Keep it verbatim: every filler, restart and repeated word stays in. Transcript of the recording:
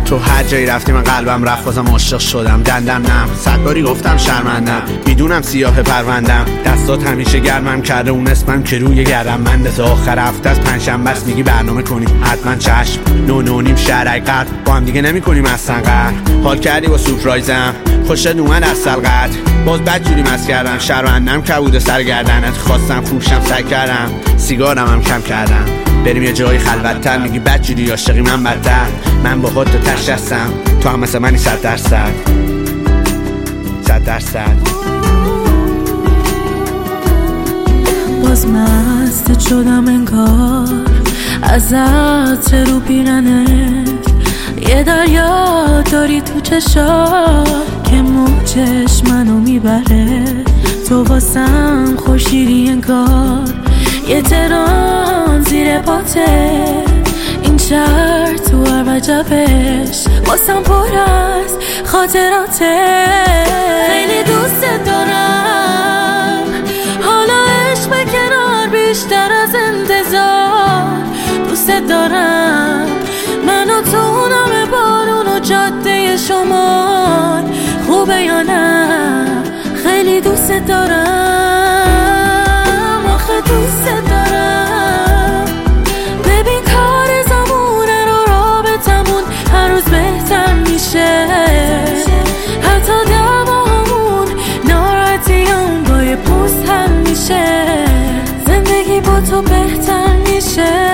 تو هر جایی رفتی من قلبم رفت بازم عاشق شدم. دندم نم صد باری گفتم شرمندم، میدونم سیاه پروندم، دستات همیشه گرمم کرده اون اسمم که روی گردم من. تا آخر هفته از پنجشنبه است میگی برنامه کنیم حتما چشم. نو نو نیم شهرک قد با هم دیگه نمی کنیم اصلا قهر. حال کردی با سورپرایزم خوشت اومد از سلقت، باز بد جوری مس کردم شرمندم کبوده سر گردنت. خواستم فروشم سر کردم سیگارم هم کم کردم. بریم یه جایی خلوت‌تر میگی بد جوری عاشقی من بدتر. من با خودت تش هستم تو هم مثل منی صد درصد صد درصد. باز مست شدم انگار از عطر رو پیرنت. یه دریا داری تو چشا که موجش منو میبره. تو واسم خورشیدی انگار یه تران زیر پاته. این شهر تو هر وجبش واسم پر از خاطراته. خیلی دوست دارم حالا عشق به کنار بیشتر از انتظار. دوست دارم منو تو اونم بارون و جاده شمال. خوبه یا نه خیلی دوست دارم آخه دوست دارم. ببین کار زمونه رو رابطمون هر روز بهتر میشه. حتی دعوامون ناراحتیام با یه پوست هم میشه. زندگی با تو بهتر میشه.